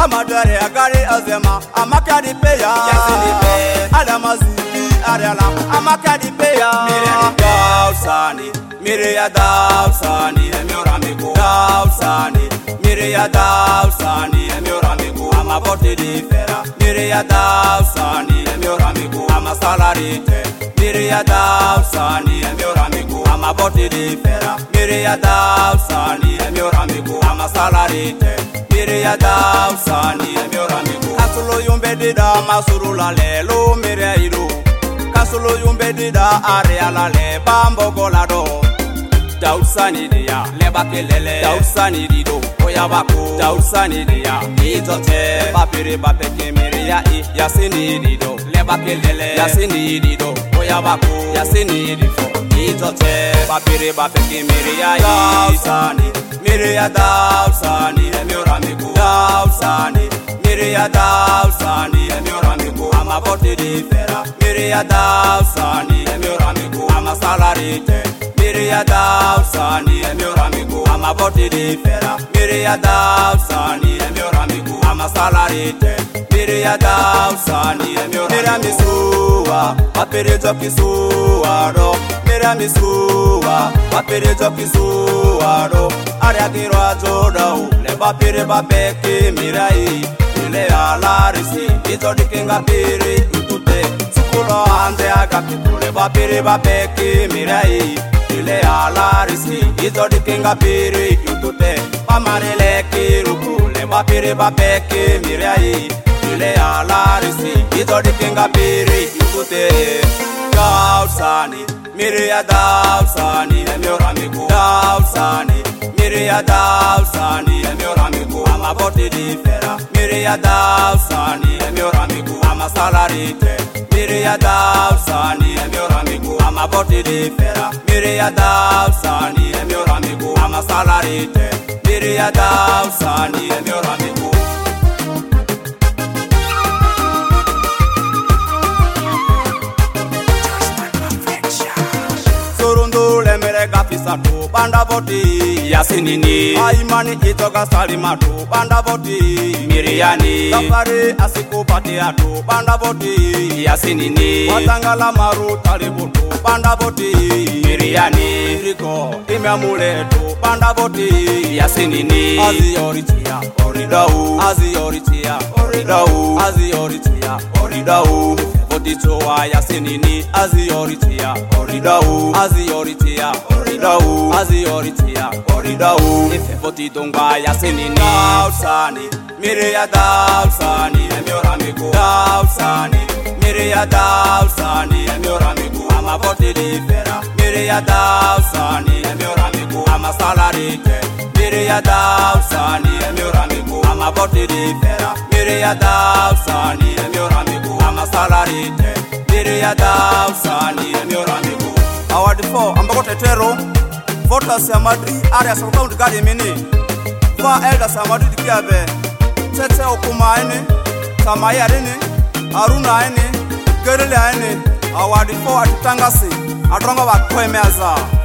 Amadare agari azema amakadi peya yasinipe adamaziki ariala amakadi peya mire ya dausani emioramiku dausani mire ya dausani emioramiku amaboti di fera mire ya dausani emioramiku amasalarite mire ya dausani emioramiku amaboti di fera mire ya dausani emioramiku amasalarite mire ya dausani emioramiku kasulo yumbedida masurula lelo mire ilu kasulo yumbedida areala le bambogolado dausani dia lebakelele dausani dido oyabako dausani dia izote papire bapeke mire ya yasini dido lebakelele yasini dido oyabako yasini difo izote papire bapeke mire ya dausani mire ya dausani emioramiku dausani mire ya dausani emioramiku amaboti di fera mire ya dausani emioramiku amasalarite mire ya dausani emioramiku amaboti di fera mire ya dausani emioramiku amasalarite mire ya dausani emioramiku aperezo kisuado mire misuwa aperezo kisuado ariagiro ajodo le bapire babeke mirai ile alarisi itodikinga pire utute sikulo ande agakule bapire babeke mirai ile alarisi itodikinga pire utute pamarele kirukule bapire babeke mirai ile alarisi itodikinga pire utute dausani mire ya dausani emioramiku dausani mire ya dausani emioramiku amaboti di fera mire ya dausani emioramiku amasalarite mire ya dausani emioramiku amaboti di fera mire ya dausani emioramiku amasalarite mire ya dausani emioramiku Gafisatu banda boti yasinini aimani itoka salimatu banda boti miriani safari asikupati atu banda boti yasinini watangala maru talibutu banda boti miriani riko imeamuletu banda boti yasinini azioritia oridau azioritia oridau azioritia oridau Oditoa yasinini azioritia oridau azioritia oridau azioritia oridau ifoti dongba yasinini dausani mire ya dausani emioramiku dausani mire ya dausani emioramiku amaboti di fera mire ya dausani emioramiku amasalarite mire ya dausani emioramiku amaboti di fera mire ya dausani emioramiku amasalarite mire ya dausani emioramiku award 4 ambako tetero voters ya Madrid area sa county gadi mini fa elders ya Madrid kiabe tete okuma ene samaya ene aruna ene gerele ene award 4 atitangasi adronga bakwemeza